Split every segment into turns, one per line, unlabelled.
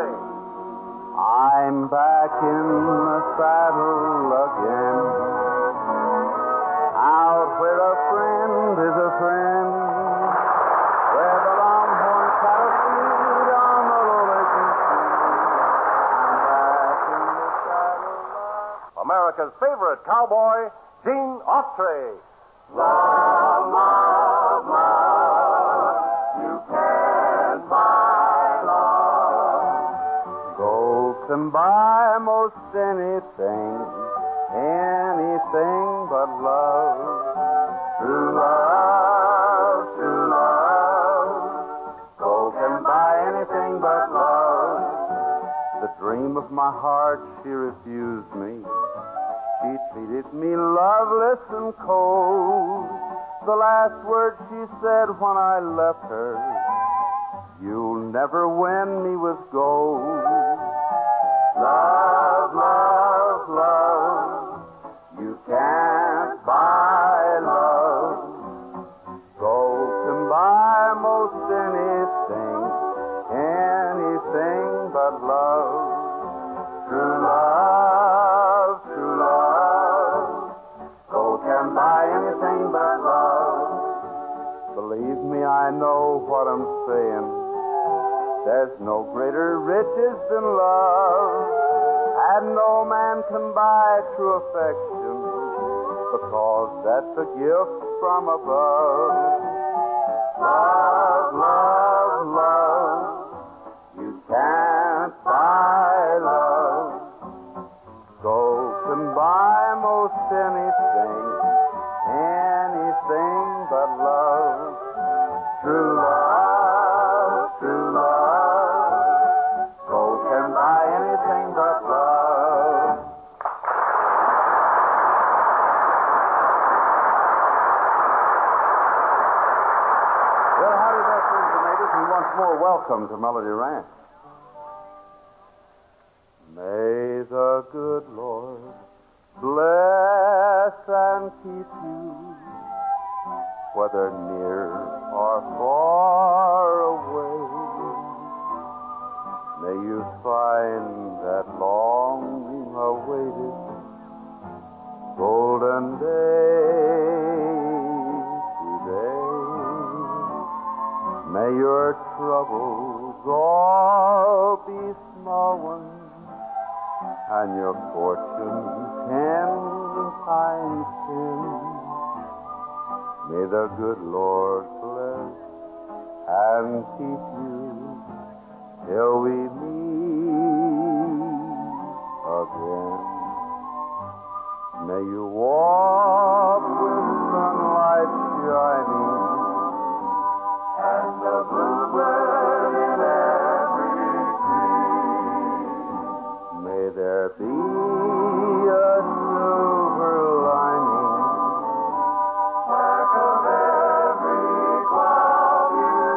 Osprey.
I'm back in the saddle again, out where a friend is a friend, where the longhorn cattle feed on the lowly country. I'm back in the saddle.
America's favorite cowboy, Gene Autry.
Love, love, love, you can't buy love. Gold can buy most anything, anything but love. True love, true love. Gold can buy anything but love. The dream of my heart, she refused me. She treated me loveless and cold. The last word she said when I left her, you'll never win me with gold. Love, love, love, you can't buy love. Gold can buy most anything, anything but love. True love, true love. Gold can buy anything but love. Believe me, I know what I'm saying. There's no greater riches than love, and no man can buy true affection, because that's a gift from above. Love, love, love, you can't buy love. Gold can buy most anything, anything but love. True love, true love. Gold can buy anything but love. Well, howdy there, friends and neighbors, and once more welcome to Melody Ranch. May the good Lord bless and keep you, whether near or far away. May you find that long-awaited golden day today. May your troubles all be small ones, and your fortune 10 times 10. May the good Lord bless and keep you till we meet again. May you walk with sunlight shining and the bluebird in every tree. May there be a silver lining back of every cloud you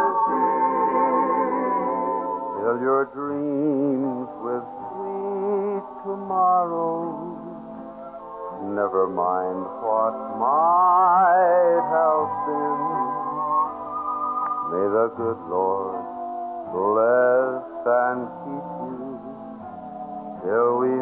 see. Fill your dreams with sweet tomorrows. Never mind what might have been. May the good Lord bless and keep you till we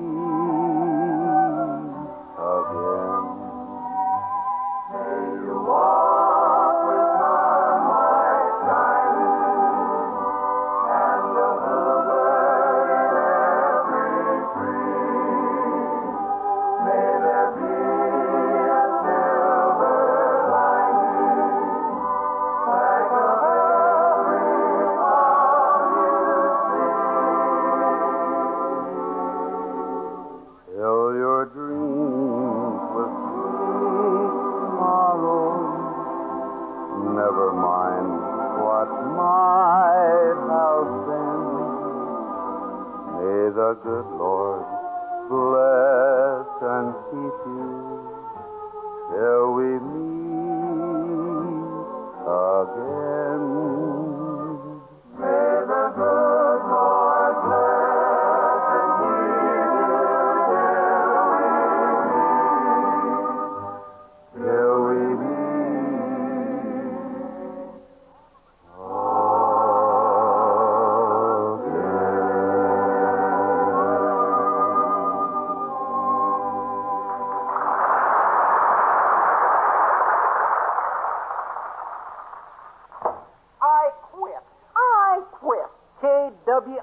meet again. May you walk with sunlight shining and the bluebird in every tree. May there be a silver lining back of every cloud you see. Fill your dreams with sweet tomorrows. Never mind what might have been. May the good Lord bless and keep you till we meet again. May the good Lord bless and keep you till we meet again.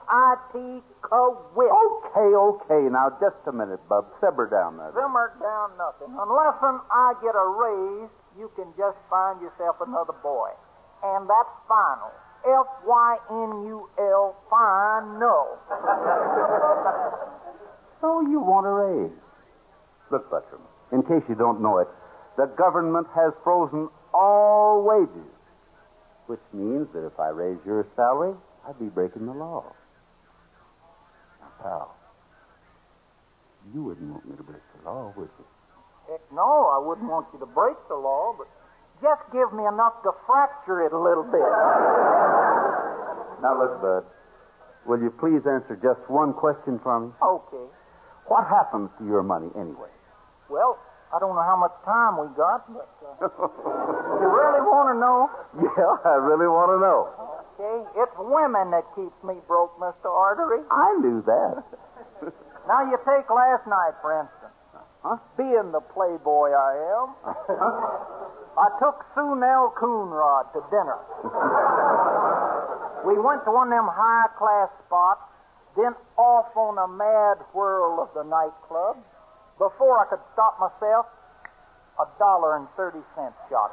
quit.
Okay. Now, just a minute, Bub. Simmer down there.
Simmer down nothing. Unless I get a raise, you can just find yourself another boy. And that's final. F-Y-N-U-L, fine, no.
So you want a raise. Look, Buttram, in case you don't know it, the government has frozen all wages, which means that if I raise your salary, I'd be breaking the law. Now, pal, you wouldn't want me to break the law, would you?
Heck no, I wouldn't want you to break the law, but just give me enough to fracture it a little bit.
Now, look, Bud, will you please answer just one question for me?
Okay.
What happens to your money anyway?
Well, I don't know how much time we got, but you really want to know?
Yeah, I really want to know.
Okay, it's women that keeps me broke, Mr. Artery.
I knew that.
Now, you take last night, for instance.
Huh?
Being the playboy I am, I took Sue Nell Coonrod to dinner. We went to one of them high-class spots, then off on a mad whirl of the nightclub. Before I could stop myself, $1.30 shot.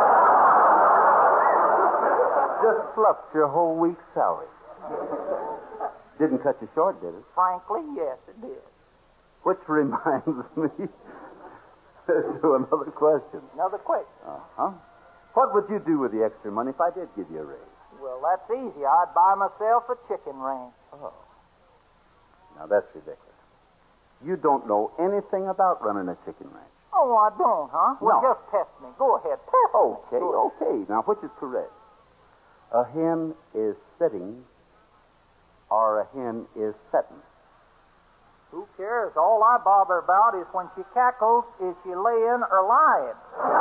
Just fluffed your whole week's salary. Didn't cut you short, did it?
Frankly, yes, it did.
Which reminds me to another question.
Another question.
Uh-huh. What would you do with the extra money if I did give you a raise?
Well, that's easy. I'd buy myself a chicken ranch.
Oh. Now, that's ridiculous. You don't know anything about running a chicken ranch.
Oh, I don't, huh? Well,
No.
just test me. Go ahead, test me.
Okay. Now, which is correct? A hen is sitting or a hen is setting?
Who cares? All I bother about is when she cackles, is she laying or lying?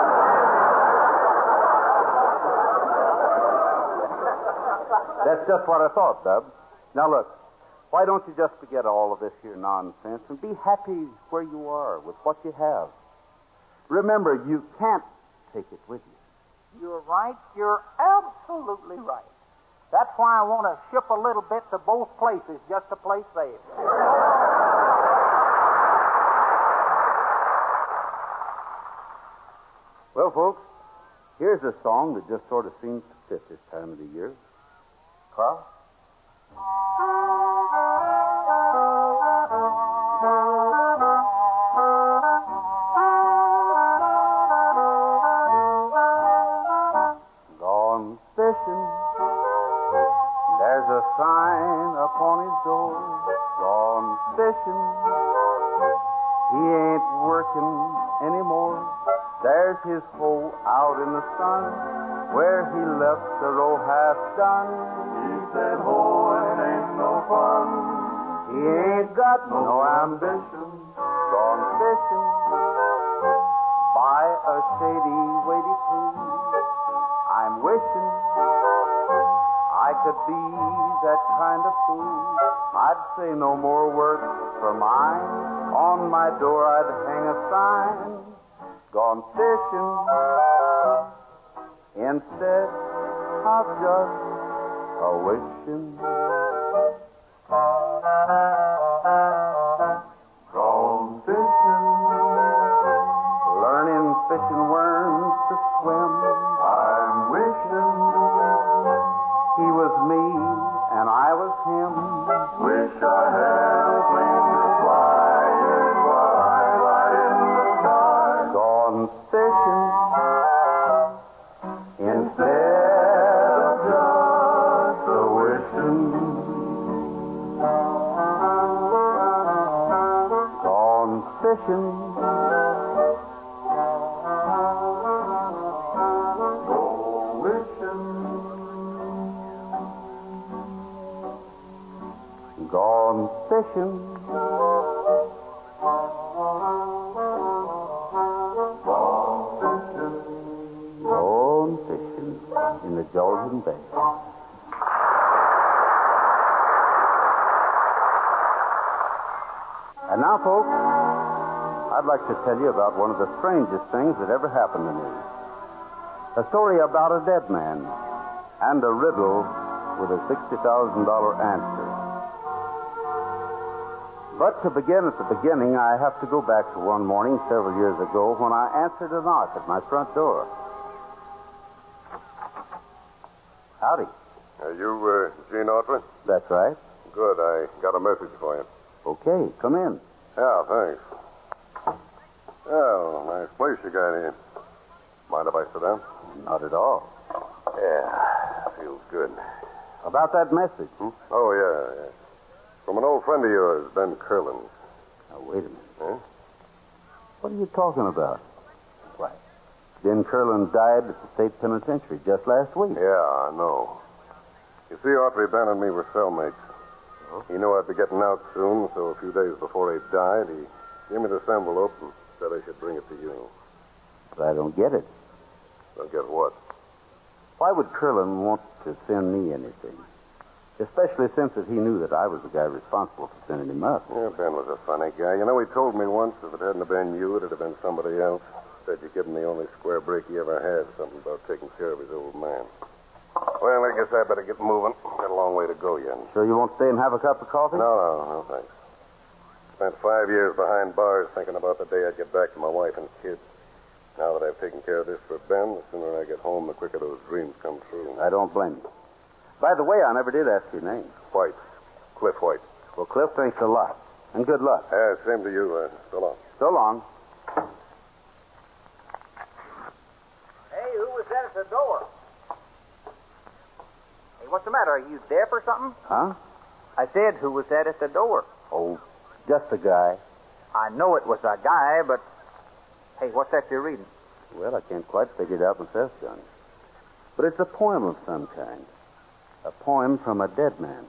That's just what I thought, Dub. Now, look. Why don't you just forget all of this here nonsense and be happy where you are with what you have? Remember, you can't take it with you.
You're right. You're absolutely right. That's why I want to ship a little bit to both places just to play safe.
Well, folks, here's a song that just sort of seems to fit this time of the year. Carl? Gone fishing, there's a sign upon his door. Gone fishing, he ain't working anymore. There's his hoe out in the sun, where he left the row half done. He said, "Oh, it ain't no fun." He ain't got no ambition. Gone fishing by a shady, weighty tree. I'm wishing I could be that kind of fool. I'd say no more work for mine. On my door I'd hang a sign. Gone fishing instead of just a wishing. Gone fishing, learning fishing worms to swim. I'm wishing he was me and I was him. Wish I had a plane to fly in while I lie in the sky. Gone fishing instead of just a wishing. Gone fishing. Go wishing. Gone fishing. Gone fishing in the Jordan Bay. And now, folks, I'd like to tell you about one of the strangest things that ever happened to me. A story about a dead man and a riddle with a $60,000 answer. But to begin at the beginning, I have to go back to one morning several years ago when I answered a knock at my front door. Howdy.
Are you, Gene Autry?
That's right.
Good. I got a message for you.
Okay, come in.
Yeah, thanks. Well, nice place you got here. Mind if I sit down?
Not at all.
Yeah, feels good.
About that message.
Oh, yeah. From an old friend of yours, Ben Curlin.
Now, wait a minute.
Huh?
What are you talking about? Why, Ben Curlin died at the state penitentiary just last week.
Yeah, I know. You see, Autry, Ben and me were cellmates.
Oh?
He knew I'd be getting out soon, so a few days before he died, he gave me this envelope and said I should bring it to you.
But I don't get it.
Don't get what?
Why would Curlin want to send me anything? Especially since he knew that I was the guy responsible for sending him up.
Yeah, Ben was a funny guy. You know, he told me once if it hadn't have been you, it'd have been somebody else. Said you give him the only square break he ever had, something about taking care of his old man. Well, I guess I better get moving. Got a long way to go yet.
Sure you won't stay and have a cup of coffee?
No, thanks. Spent 5 years behind bars thinking about the day I'd get back to my wife and kids. Now that I've taken care of this for Ben, the sooner I get home, the quicker those dreams come true.
I don't blame you. By the way, I never did ask your name.
White. Cliff White.
Well, Cliff, thanks a lot. And good luck.
Yeah, same to you. So long.
So long.
Hey, who was that at the door? Hey, what's the matter? Are you deaf or something?
Huh?
I said, who was that at the door?
Oh, just a guy.
I know it was a guy, but... Hey, what's that you're reading?
Well, I can't quite figure it out myself, Johnny. But it's a poem of some kind. A poem from a dead man.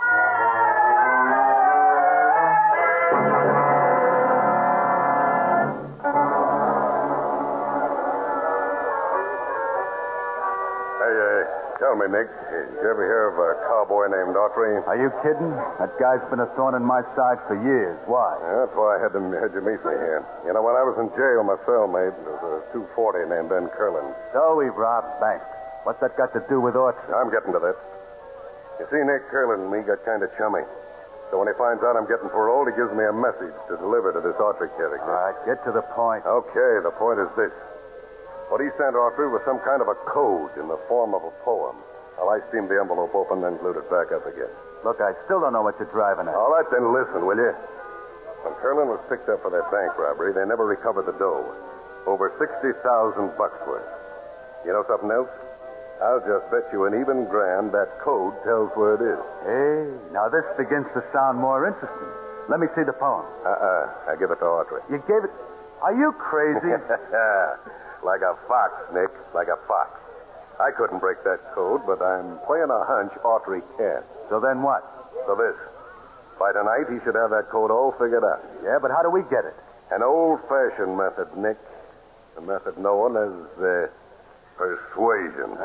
Tell me, Nick, did you ever hear of a cowboy named Autry?
Are you kidding? That guy's been a thorn in my side for years. Why?
Yeah, that's why I had you meet me here. You know, when I was in jail, my cellmate was a 240 named Ben Curlin.
So he robbed banks. What's that got to do with Autry?
I'm getting to that. You see, Nick, Curlin and me got kind of chummy. So when he finds out I'm getting paroled, he gives me a message to deliver to this Autry character.
All right, get to the point.
Okay, the point is this. What he sent Autry was some kind of a code in the form of a poem. Well, I steamed the envelope open, then glued it back up again.
Look, I still don't know what you're driving at.
All right, then listen, will you? When Curlin was picked up for that bank robbery, they never recovered the dough. Over $60,000 worth. You know something else? I'll just bet you an even grand that code tells where it is.
Hey, now this begins to sound more interesting. Let me see the poem.
I give it to Autry.
You gave it... Are you crazy?
Like a fox, Nick. Like a fox. I couldn't break that code, but I'm playing a hunch Autry can.
So then what?
So this. By tonight, he should have that code all figured out.
Yeah, but how do we get it?
An old-fashioned method, Nick. A method known as persuasion.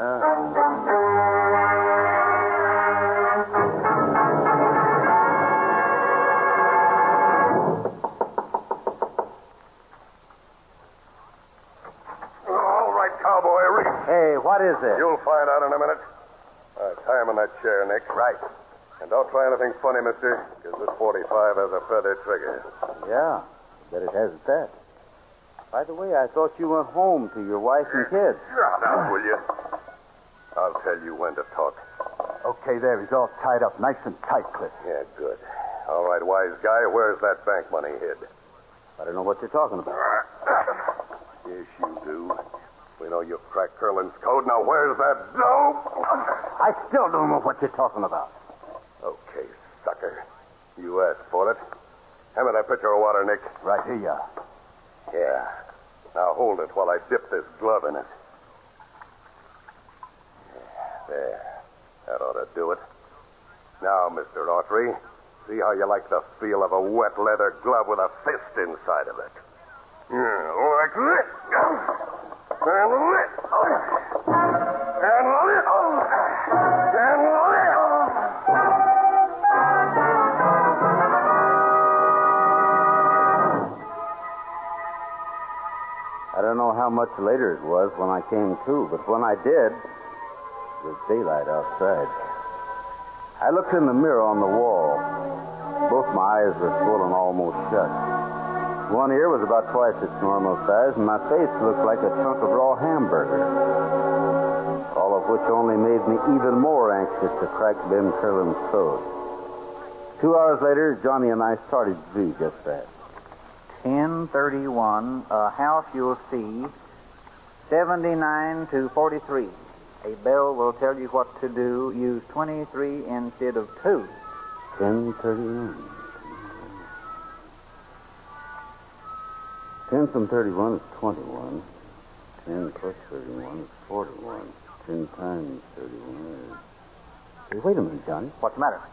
Hey, what is it?
You'll find out in a minute. Tie him in that chair, Nick.
Right.
And don't try anything funny, mister, because this 45 has a feather trigger.
Yeah, bet it has at that. By the way, I thought you went home to your wife and kids.
Shut up, will you? I'll tell you when to talk.
Okay, there. He's all tied up nice and tight, Cliff.
Yeah, good. All right, wise guy, where's that bank money hid?
I don't know what you're talking about.
Yes, you do. We know you've cracked Curlin's code. Now, where's that dough?
I still don't know what you're talking about.
Okay, sucker. You asked for it. Hand me that pitcher of water, Nick.
Right, here you are.
Yeah. Now, hold it while I dip this glove in it. There. That ought to do it. Now, Mr. Autry, see how you like the feel of a wet leather glove with a fist inside of it. Yeah, like this. And lit. And lit. And lit.
I don't know how much later it was when I came to, but when I did, it was daylight outside. I looked in the mirror on the wall. Both My eyes were swollen almost shut. One ear was about twice its normal size, and my face looked like a chunk of raw hamburger. All of which only made me even more anxious to crack Ben Curlin's throat. 2 hours later, Johnny and I started to do just that.
1031, a house you'll see, 79 to 43. A bell will tell you what to do. Use 23 instead of 2.
10:31. 10 from 31 is 21. 10 plus 31 is 41. 10 times 31 is... Hey, wait a minute, Johnny.
What's the matter?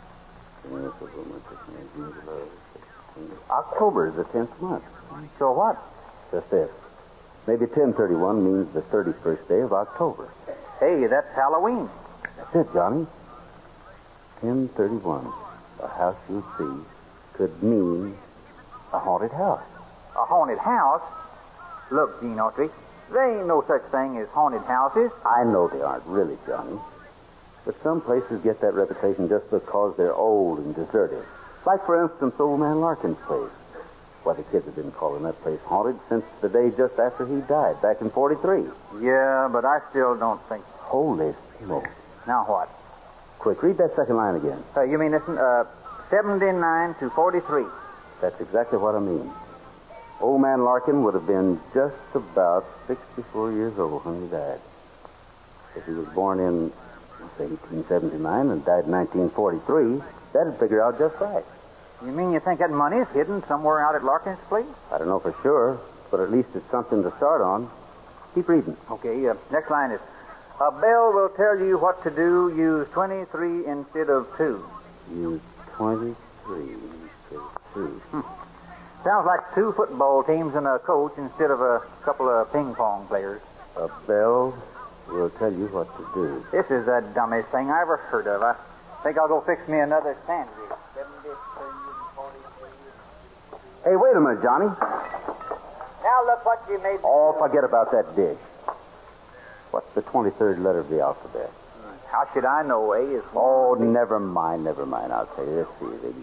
October is the 10th month.
So what?
Just this. Maybe 10:31 means the 31st day of October.
Hey, that's Halloween.
That's it, Johnny. 10:31. A house you'll see could mean a haunted house.
A haunted house? Look, Gene Autry, there ain't no such thing as haunted houses.
I know they aren't really, Johnny. But some places get that reputation just because they're old and deserted. Like, for instance, Old Man Larkin's place. Why, the kids have been calling that place haunted since the day just after he died, back in 43.
Yeah, but I still don't think...
Holy smoke.
Now what?
Quick, read that second line again.
You mean, listen, 79 to 43.
That's exactly what I mean. Old Man Larkin would have been just about 64 years old when he died. If he was born in, say, 1879 and died in 1943, that'd figure out just right.
You mean you think that money is hidden somewhere out at Larkin's place?
I don't know for sure, but at least it's something to start on. Keep reading.
Okay, next line is, a bell will tell you what to do. Use 23 instead of 2.
Use 23 instead of 2.
Sounds like 2 football teams and a coach instead of a couple of ping pong players.
A bell will tell you what to do.
This is the dumbest thing I ever heard of. I think I'll go fix me another sandwich. 73, 43.
Hey, wait a minute, Johnny.
Now look what you made.
Oh, forget about that dish. What's the 23rd letter of the alphabet?
How should I know? A is one.
Oh, never mind. I'll tell you. Let's see.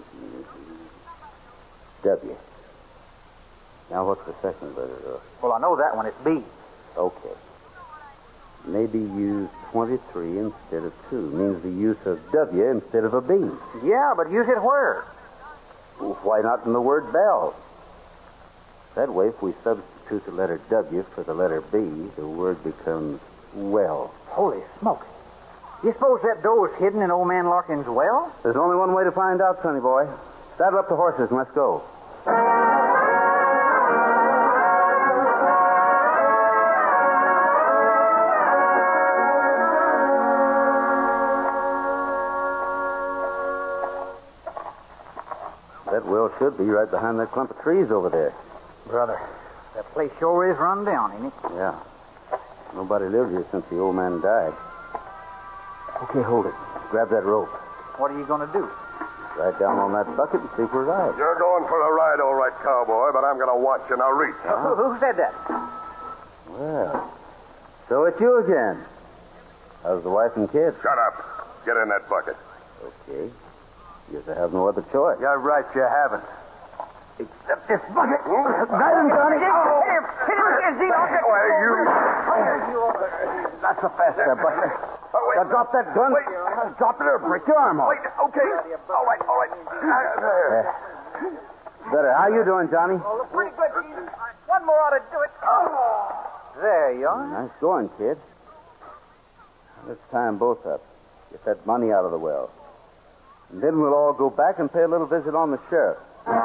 W. Now, what's the second letter, though?
Well, I know that one. It's B.
Okay. Maybe use 23 instead of 2. Means the use of W instead of a B.
Yeah, but use it where?
Well, why not in the word bell? That way, if we substitute the letter W for the letter B, the word becomes well.
Holy smoke. You suppose that dough is hidden in Old Man Larkin's well?
There's only one way to find out, sonny boy. Saddle up the horses and let's go. That well should be right behind that clump of trees over there.
Brother, that place sure is run down, ain't it?
Yeah. Nobody lived here since the old man died. Okay, hold it. Grab that rope.
What are you going to do?
Ride down on that bucket and see if we're right.
You're going for a ride, all right, cowboy, but I'm going to watch you. Now reach.
Who said that?
Well, so it's you again. How's the wife and kids?
Shut up. Get in that bucket.
Okay. Guess I have no other choice.
You're right, you haven't.
Except this bucket.
Got him, Johnny.
Not so fast there, Buster. Now drop that gun. Drop it or break your arm off.
Wait, okay. All right.
Better. How you doing, Johnny?
Oh, pretty good, Gene. One more ought to do it. Oh. There you are.
Nice going, kid. Let's tie them both up. Get that money out of the well. And then we'll all go back and pay a little visit on the sheriff.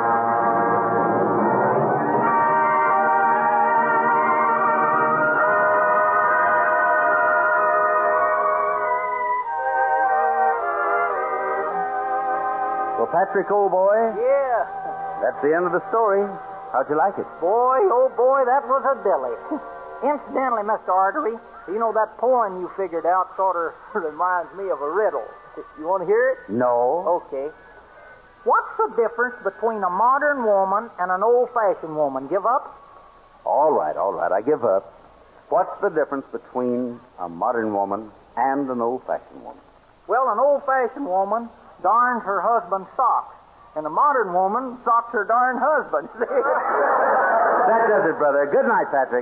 Well, Patrick, old boy,
Yeah.
that's the end of the story. How'd you like it?
Boy, oh boy, that was a dilly. Incidentally, Mr. Artery, you know that poem you figured out sort of reminds me of a riddle. You want to hear it?
No.
Okay. What's the difference between a modern woman and an old-fashioned woman? Give up?
All right. I give up. What's the difference between a modern woman and an old-fashioned woman?
Well, an old-fashioned woman darns her husband's socks, And a modern woman socks her darn husband.
That does it, brother. Good night, Patrick.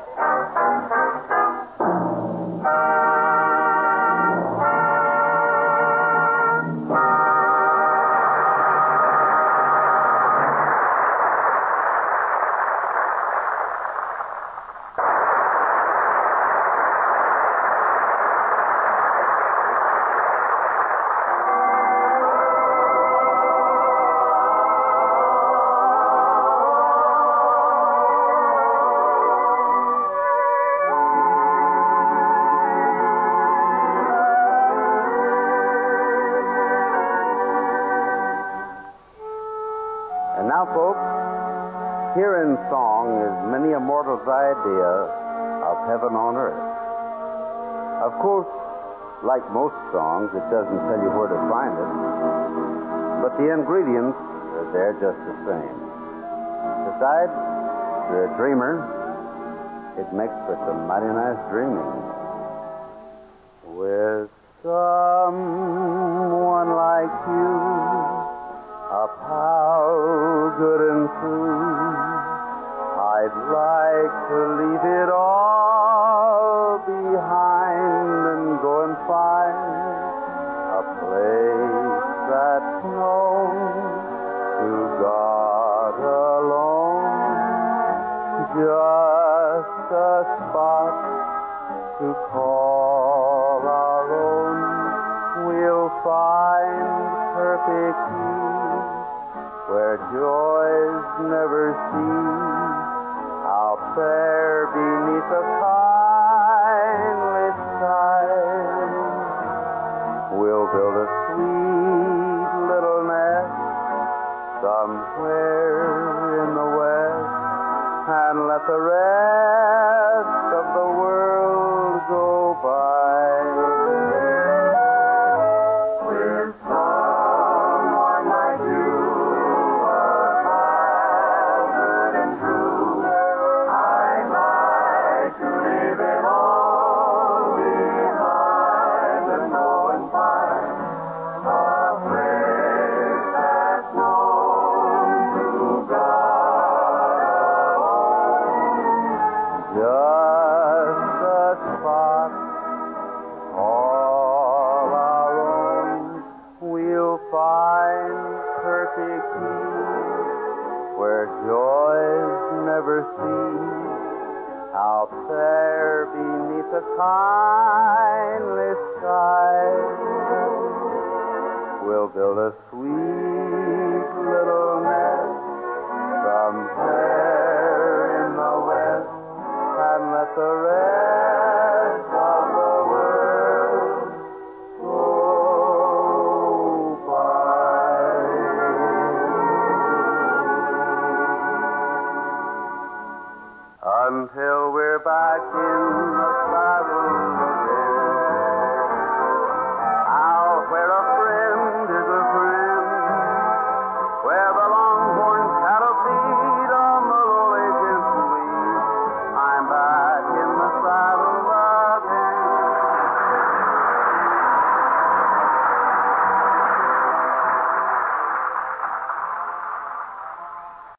And now, folks, here in song is many a mortal's idea of heaven on earth. Of course, like most songs, it doesn't tell you where to find it, but the ingredients are there just the same. Besides, the dreamer, it makes for some mighty nice dreaming. With someone like you, up how good and true, I'd like to leave it all behind and go and find a place that's known to God alone, just a spot to call our own. We'll find perfect peace where joys never cease, out there beneath the kindly sky. We'll build a sweet little nest somewhere in the west and let the rest of the world go by. With someone like you, good and true, I'd like to leave it all behind and go and find a place that's known to God alone, just a spot all our own. We'll find perfect peace where joys never cease, out there beneath the kindly sky. We'll build a sweet little nest somewhere in the west and let the rest of the world go by. Until we're back in the sky.